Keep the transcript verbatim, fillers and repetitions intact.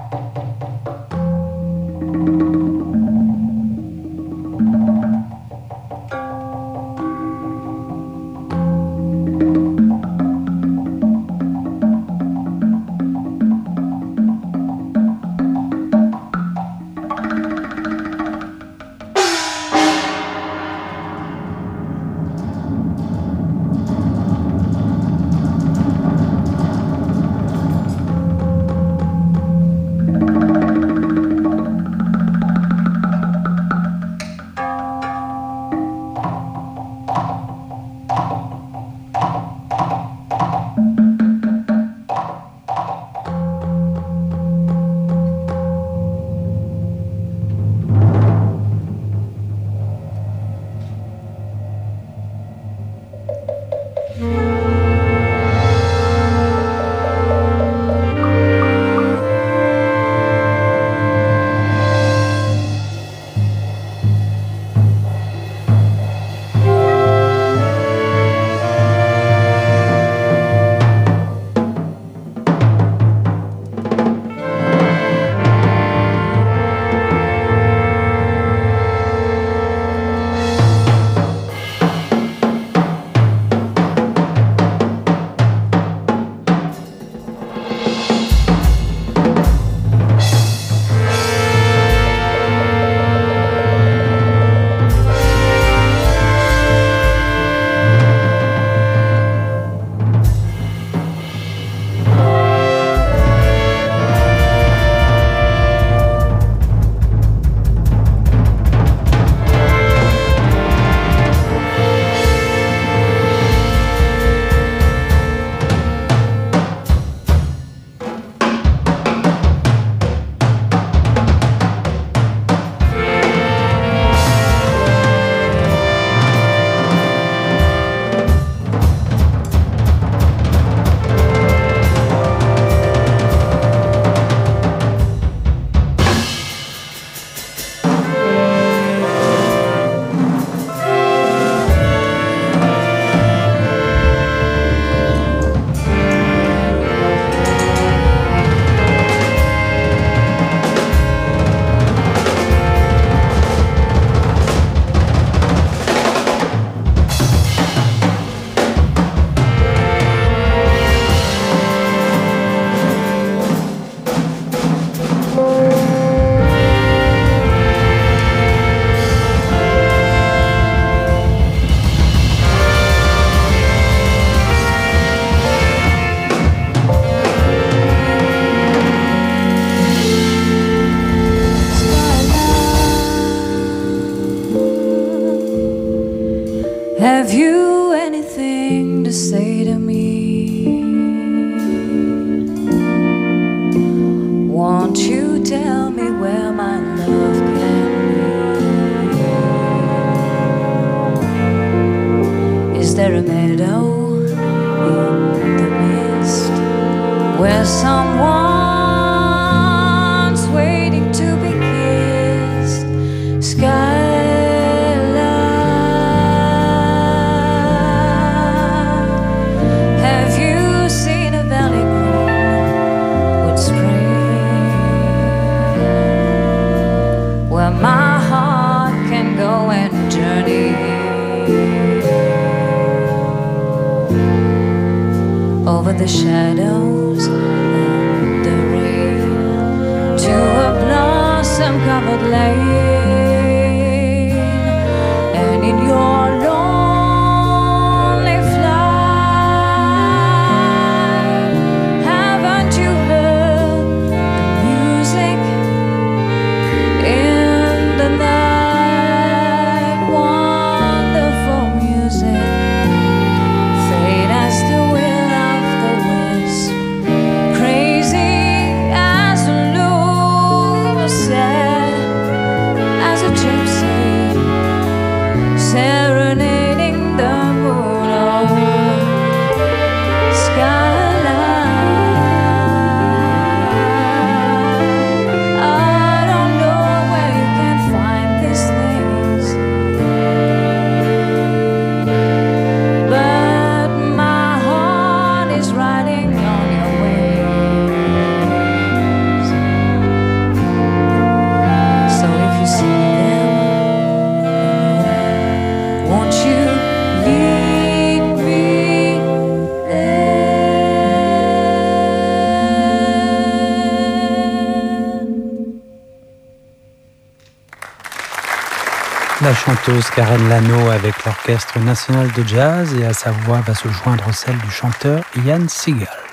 Have you anything to say to me? Won't you tell me where my love can be? Is there a meadow in the mist where someone's waiting to be kissed? Sky my heart can go and journey over the shadows and the rain to a blossom-covered lane, and in your lonely flight, haven't you heard the music in the night? Wonderful music, fade as the will of the wisp, crazy as a lucid, La chanteuse Karen Lano avec l'Orchestre national de jazz et à sa voix va se joindre celle du chanteur Ian Seagal.